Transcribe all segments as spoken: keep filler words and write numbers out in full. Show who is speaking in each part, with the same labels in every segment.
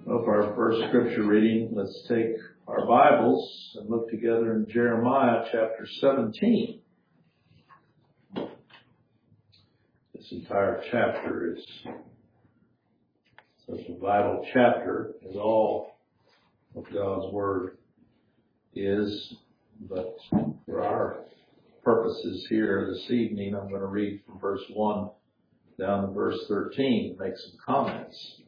Speaker 1: Well, for our first scripture reading, let's take our Bibles and look together in Jeremiah chapter seventeen. This entire chapter is such a vital chapter, as all of God's Word is. But for our purposes here this evening, I'm going to read from verse one down to verse thirteen, make some comments.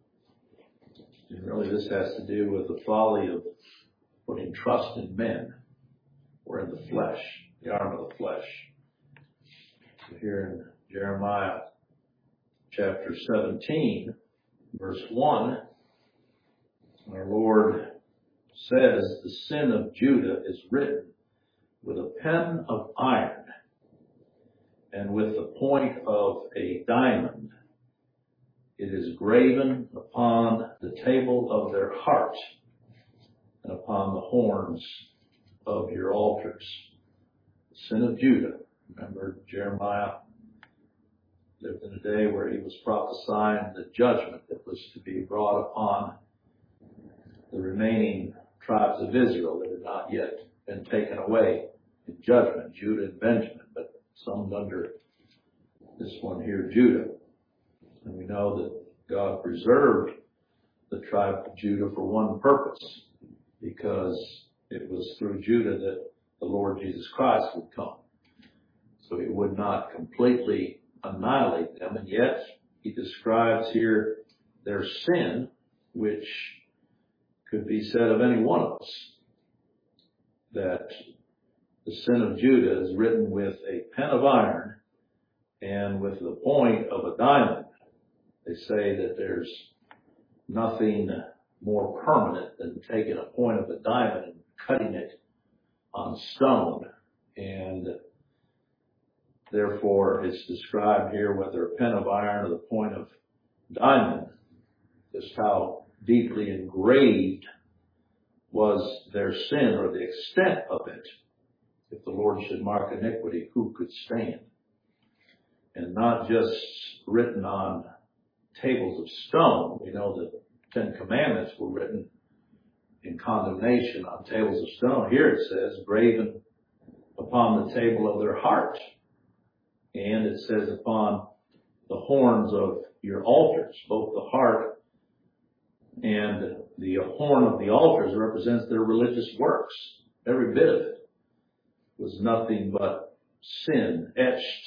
Speaker 1: And really this has to do with the folly of putting trust in men or in the flesh, the arm of the flesh. So here in Jeremiah chapter seventeen, verse one, our Lord says, "The sin of Judah is written with a pen of iron and with the point of a diamond. It is graven upon the table of their heart and upon the horns of your altars." The sin of Judah. Remember, Jeremiah lived in a day where he was prophesying the judgment that was to be brought upon the remaining tribes of Israel that had not yet been taken away in judgment, Judah and Benjamin, but summed under this one here, Judah. And we know that God preserved the tribe of Judah for one purpose, because it was through Judah that the Lord Jesus Christ would come. So he would not completely annihilate them, and yet he describes here their sin, which could be said of any one of us, that the sin of Judah is written with a pen of iron and with the point of a diamond. They say that there's nothing more permanent than taking a point of a diamond and cutting it on stone. And therefore it's described here, whether a pen of iron or the point of diamond, just how deeply engraved was their sin, or the extent of it. If the Lord should mark iniquity, who could stand? And not just written on tables of stone. We know that the Ten Commandments were written in condemnation on tables of stone. Here it says, graven upon the table of their heart. And it says upon the horns of your altars. Both the heart and the horn of the altars represents their religious works. Every bit of it was nothing but sin etched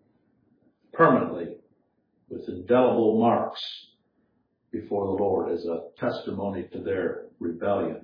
Speaker 1: permanently with indelible marks before the Lord as a testimony to their rebellion.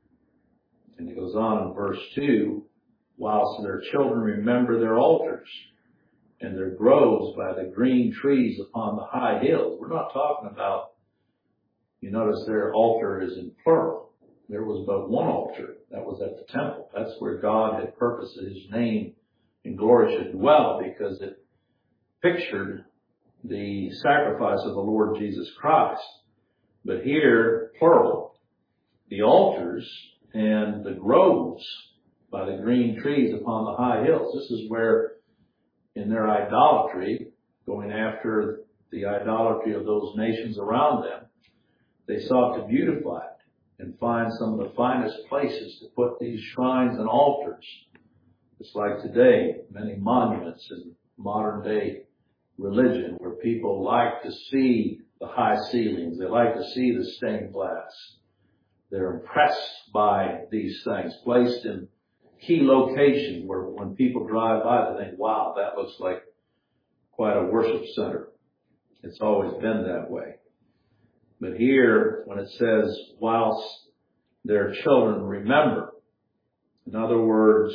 Speaker 1: And he goes on in verse two, "Whilst their children remember their altars and their groves by the green trees upon the high hills." We're not talking about, you notice their altar is in plural. There was but one altar. That was at the temple. That's where God had purposed that his name and glory should dwell, because it pictured the sacrifice of the Lord Jesus Christ. But here, plural, the altars and the groves by the green trees upon the high hills. This is where, in their idolatry, going after the idolatry of those nations around them, they sought to beautify it and find some of the finest places to put these shrines and altars. It's like today, many monuments in modern day religion, where people like to see the high ceilings. They like to see the stained glass. They're impressed by these things placed in key locations where when people drive by, they think, wow, that looks like quite a worship center. It's always been that way. But here, when it says, whilst their children remember, in other words,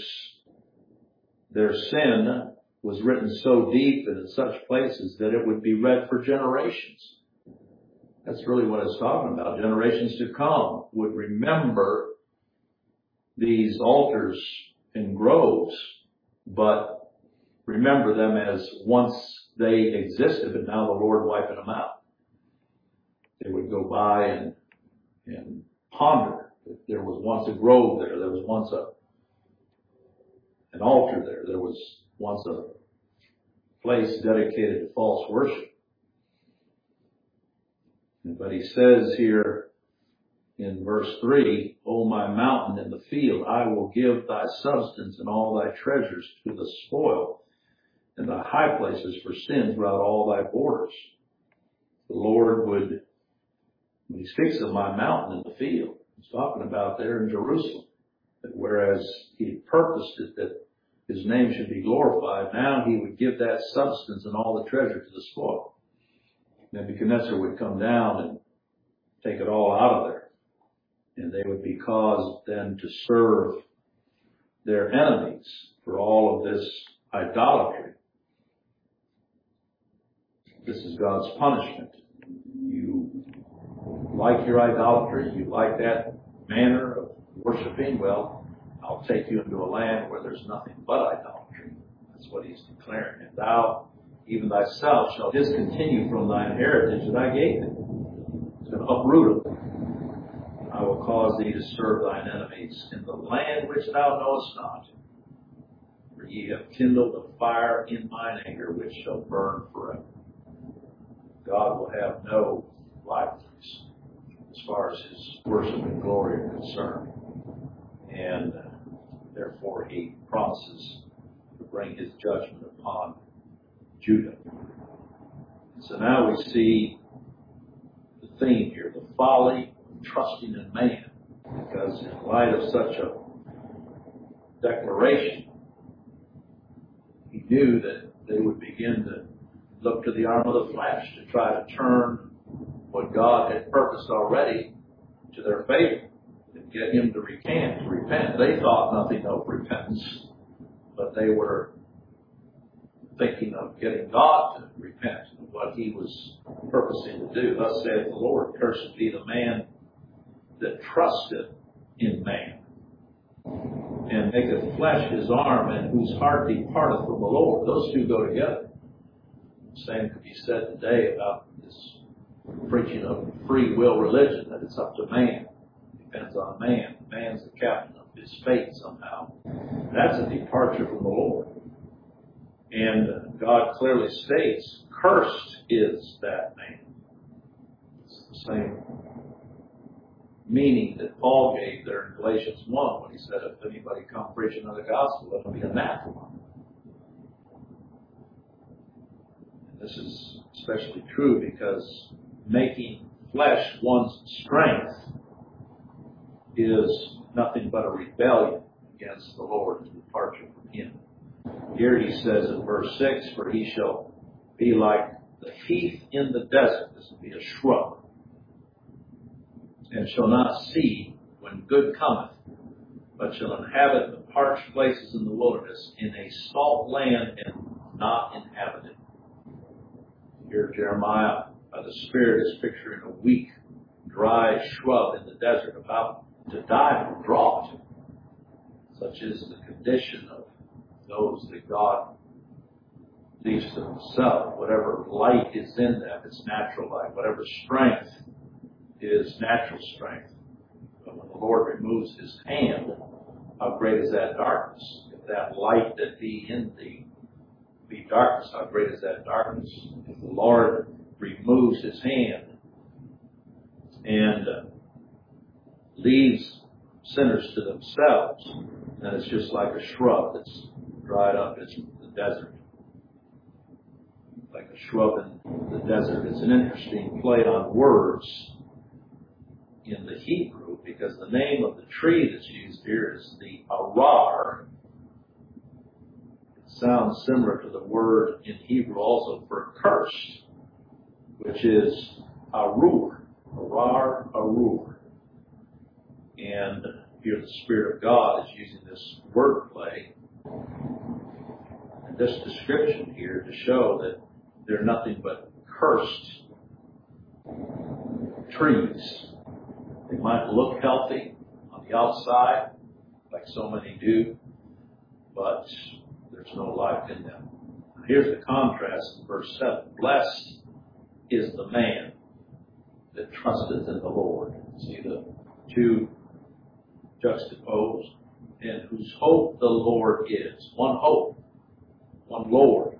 Speaker 1: their sin was written so deep and in such places that it would be read for generations. That's really what it's talking about. Generations to come would remember these altars and groves, but remember them as once they existed, but now the Lord wiping them out. They would go by and, and ponder. There was once a grove there. There was once a an altar there. There was once a place dedicated to false worship. But he says here, in verse three, O my mountain in the field, I will give thy substance and all thy treasures to the spoil, and thy high places for sin throughout all thy borders. The Lord would, when he speaks of my mountain in the field, he's talking about there in Jerusalem. That whereas he purposed it that his name should be glorified, now he would give that substance and all the treasure to the spoil. Nebuchadnezzar would come down and take it all out of there. And they would be caused then to serve their enemies for all of this idolatry. This is God's punishment. You like your idolatry, you like that manner of worshiping, well, I'll take you into a land where there's nothing but idolatry. That's what he's declaring. And thou, even thyself, shalt discontinue from thine heritage that I gave thee. He's going to uproot them. I will cause thee to serve thine enemies in the land which thou knowest not. For ye have kindled a fire in mine anger, which shall burn forever. God will have no rivalries as far as his worship and glory are concerned. And uh, therefore he promises to bring his judgment upon Judah. So now we see the theme here, the folly of trusting in man. Because in light of such a declaration, he knew that they would begin to look to the arm of the flesh to try to turn what God had purposed already to their favor and get him to recant, to repent. They thought nothing of repentance, but they were thinking of getting God to repent of what he was purposing to do. Thus saith the Lord, cursed be the man that trusteth in man, and maketh flesh his arm, and whose heart departeth from the Lord. Those two go together. The same could be said today about this preaching of free will religion, that it's up to man. It depends on man. Man's the captain of his fate somehow. That's a departure from the Lord. And God clearly states, cursed is that man. It's the same meaning that Paul gave there in Galatians one when he said, if anybody come preaching another gospel, let him be anathema. And this is especially true because making flesh one's strength is nothing but a rebellion against the Lord and departure from him. Here he says in verse six, for he shall be like the heath in the desert. This will be a shrub. And shall not see when good cometh, but shall inhabit the parched places in the wilderness, in a salt land and not inhabited. Here Jeremiah, by the Spirit, is picturing a weak, dry shrub in the desert about to die from drought. Such is the condition of those that God leaves to himself. Whatever light is in them, it's natural light. Whatever strength is natural strength. But when the Lord removes his hand, how great is that darkness? If that light that be in thee be darkness, how great is that darkness? If the Lord removes his hand and uh, leaves sinners to themselves, then it's just like a shrub that's dried up in the desert. Like a shrub in the desert. It's an interesting play on words in the Hebrew, because the name of the tree that's used here is the arar. It sounds similar to the word in Hebrew also for cursed, which is arur. Arar, arur. And here the Spirit of God is using this word play and this description here to show that they're nothing but cursed trees. They might look healthy on the outside, like so many do, but there's no life in them. Here's the contrast in verse seven. Blessed is the man that trusteth in the Lord. See the two juxtaposed. And whose hope the Lord is. One hope. One Lord.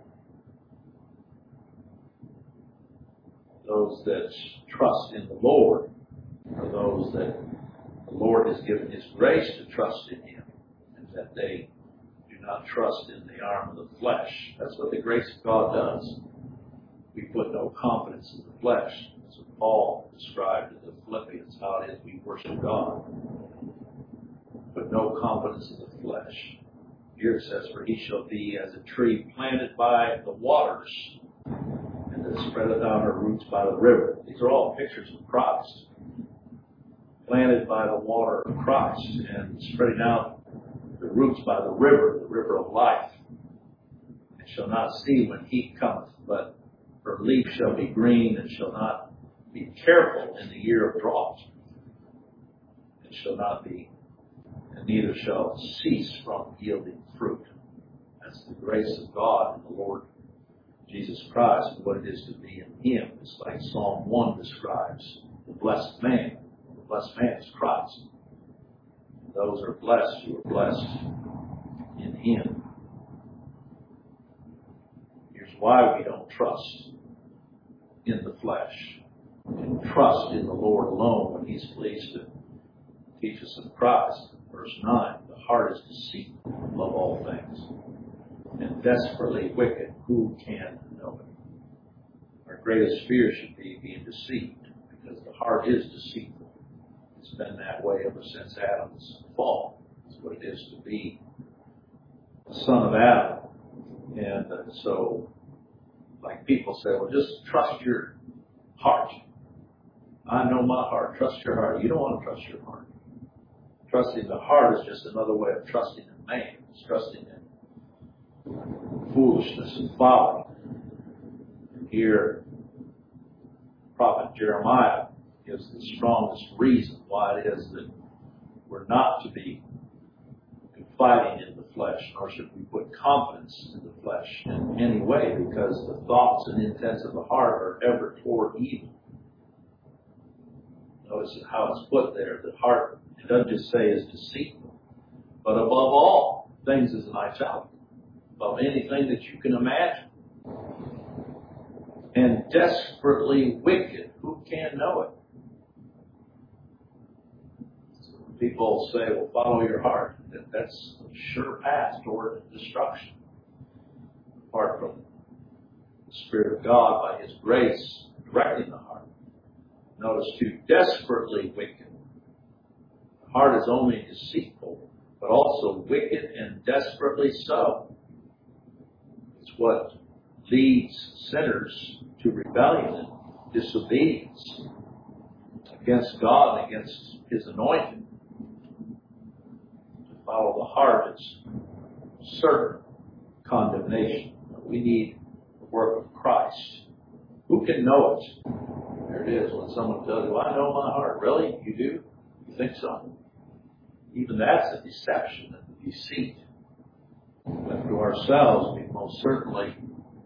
Speaker 1: Those that trust in the Lord are those that the Lord has given His grace to trust in Him, and that they do not trust in the arm of the flesh. That's what the grace of God does. We put no confidence in the flesh. That's what Paul described in the Philippians, how it is we worship God. Put no confidence in the flesh. Here it says, for he shall be as a tree planted by the waters, and that spreadeth out her roots by the river. These are all pictures of Christ. Planted by the water of Christ, and spreading out the roots by the river, the river of life. And shall not see when heat cometh, but her leaf shall be green, and shall not be careful in the year of drought. And shall not be, and neither shall cease from yielding fruit. That's the grace of God in the Lord Jesus Christ, and what it is to be in Him. It's like Psalm one describes the blessed man. The blessed man is Christ. And those are blessed who are blessed in Him. Here's why we don't trust in the flesh. We can trust in the Lord alone when He's pleased to teach us of Christ. Verse nine, the heart is deceitful above all things, and desperately wicked. Who can know it? Our greatest fear should be being deceived, because the heart is deceitful. It's been that way ever since Adam's fall. It's what it is to be a son of Adam. And uh, so, like people say, well, just trust your heart. I know my heart. Trust your heart. You don't want to trust your heart. Trusting the heart is just another way of trusting in man. It's trusting in foolishness and folly. And here, Prophet Jeremiah gives the strongest reason why it is that we're not to be confiding in the flesh, nor should we put confidence in the flesh in any way, because the thoughts and intents of the heart are ever toward evil. Notice how it's put there. The heart, it doesn't just say is deceitful, but above all things is an italic. Above anything that you can imagine. And desperately wicked. Who can know it? People say, well, follow your heart. That's a sure path toward destruction. Apart from the Spirit of God by His grace directing the heart. Notice too, desperately wicked. The heart is only deceitful, but also wicked and desperately so. It's what leads sinners to rebellion and disobedience against God and against His anointing. To follow the heart is certain condemnation. We need the work of Christ. Who can know it? There it is when someone tells you, well, I know my heart. Really? You do? You think so? Even that's a deception and a deceit. Left to ourselves, we most certainly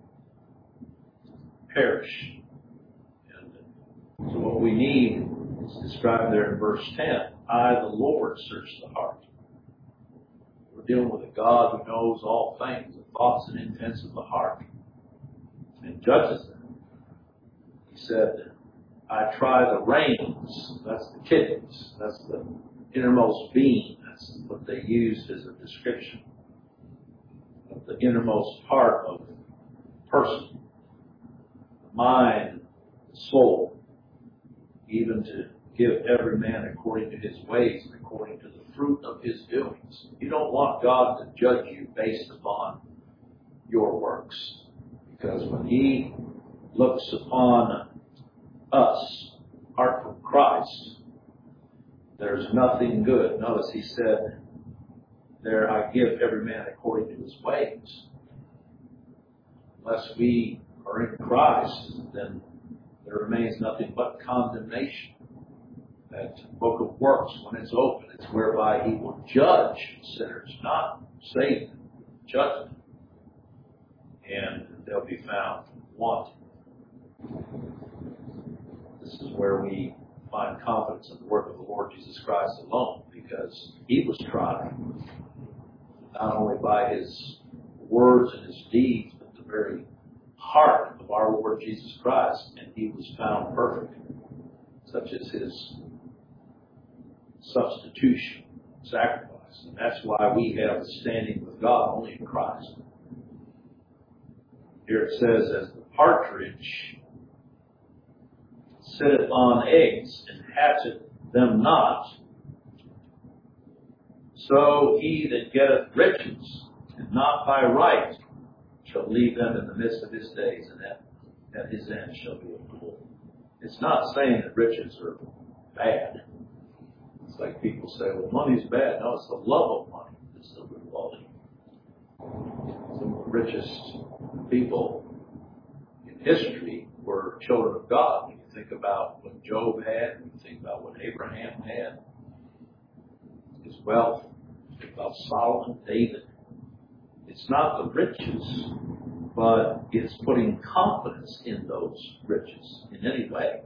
Speaker 1: perish. And so what we need is described there in verse ten. I, the Lord, search the heart. We're dealing with a God who knows all things, the thoughts and intents of the heart, and judges them. He said, I try the reins. That's the kidneys. That's the innermost being. That's what they used as a description of the innermost part of a person. The mind, the soul, even to give every man according to his ways and according to the fruit of his doings. You don't want God to judge you based upon your works. Because when He looks upon us, apart from Christ, there's nothing good. Notice He said, there I give every man according to his ways. Unless we are in Christ, then there remains nothing but condemnation. That book of works, when it's open, it's whereby He will judge sinners, not save them, judge them. And they'll be found wanting. This is where we find confidence in the work of the Lord Jesus Christ alone, because He was tried, not only by His words and His deeds, but the very heart of our Lord Jesus Christ, and He was found perfect. Such is His substitution, sacrifice. And that's why we have a standing with God only in Christ. Here it says, as the partridge sitteth on eggs and hatcheth them not, so he that getteth riches, and not by right, shall leave them in the midst of his days, and at, at his end shall be a fool. It's not saying that riches are bad. It's like people say, well, money's bad. No, it's the love of money that's the root of all evil. Some of the richest people in history were children of God. When you think about what Job had, when you think about what Abraham had, his wealth, think about Solomon, David. It's not the riches, but it's putting confidence in those riches in any way.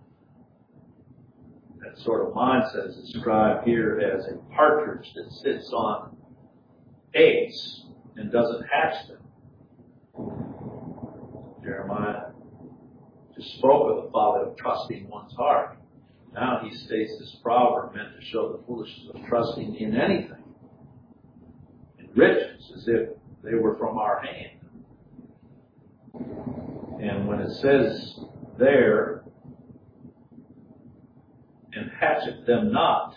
Speaker 1: That sort of mindset is described here as a partridge that sits on eggs and doesn't hatch them. Jeremiah just spoke of the folly of trusting one's heart. Now he states this proverb meant to show the foolishness of trusting in anything, in riches, as if they were from our hand. And when it says there, and hatchet them not,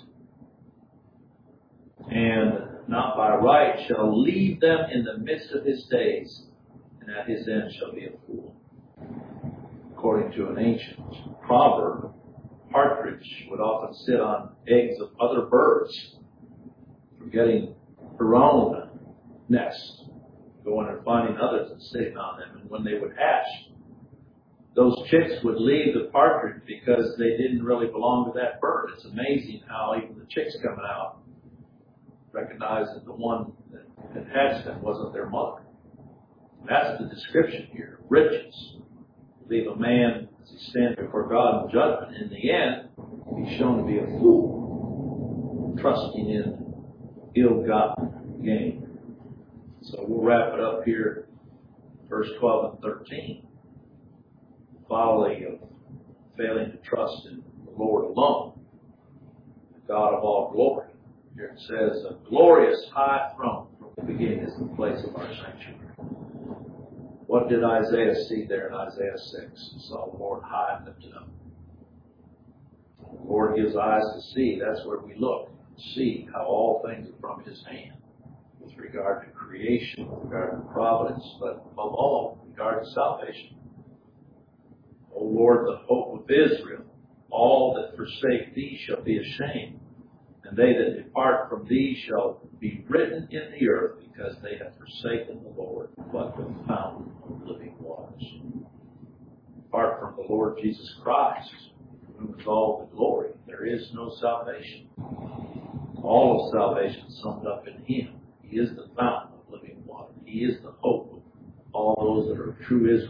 Speaker 1: and not by right shall leave them in the midst of his days, and at his end shall be a fool. According to an ancient proverb, partridge would often sit on eggs of other birds, forgetting her own nest, going and finding others and sitting on them. And when they would hatch, those chicks would leave the partridge because they didn't really belong to that bird. It's amazing how even the chicks coming out recognize that the one that had hatched them wasn't their mother. That's the description here. Riches leave a man as he stands before God in judgment. In the end, he's shown to be a fool, trusting in ill-gotten gain. So we'll wrap it up here, verse twelve and thirteen. Folly of failing to trust in the Lord alone, the God of all glory. Here it says, a glorious high throne from the beginning is the place of our sanctuary. What did Isaiah see there in Isaiah six? He saw the Lord high and lifted up. The Lord gives eyes to see. That's where we look, see how all things are from his hand with regard to creation, with regard to providence, but above all, with regard to salvation. O Lord, the hope of Israel, all that forsake thee shall be ashamed, and they that depart from thee shall be written in the earth, because they have forsaken the Lord, but the fountain of living waters. Apart from the Lord Jesus Christ, from whom is all the glory, there is no salvation. All of salvation is summed up in him. He is the fountain of living water. He is the hope of all those that are true Israel.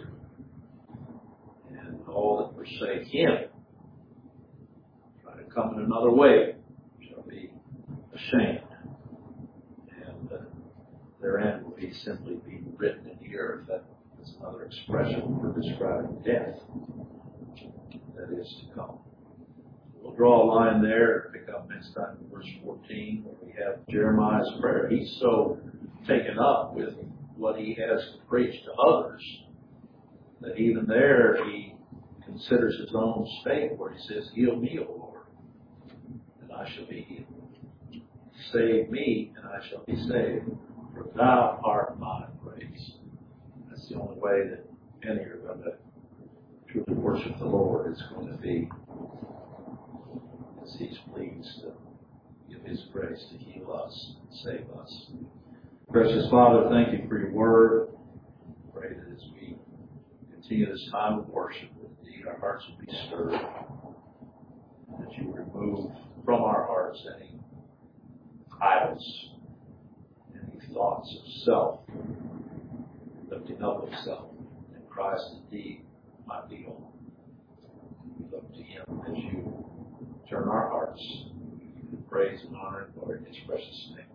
Speaker 1: All that forsake him, try to come in another way, shall be ashamed. And uh, their end will be simply being written in the earth. That is another expression for describing death that is to come. We'll draw a line there and pick up next time in verse fourteen, where we have Jeremiah's prayer. He's so taken up with what he has to preach to others that even there he considers his own state, where he says, heal me, O Lord, and I shall be healed. Save me, and I shall be saved, for thou art my praise. That's the only way that any are going to truly worship the Lord is going to be as he's pleased to give his grace to heal us and save us. Precious Father, thank you for your word. Pray that as we continue this time of worship, our hearts will be stirred, that you remove from our hearts any idols, any thoughts of self, lifting up of self, and Christ indeed might be all. We look to him as you turn our hearts to praise and honor and glory in his precious name.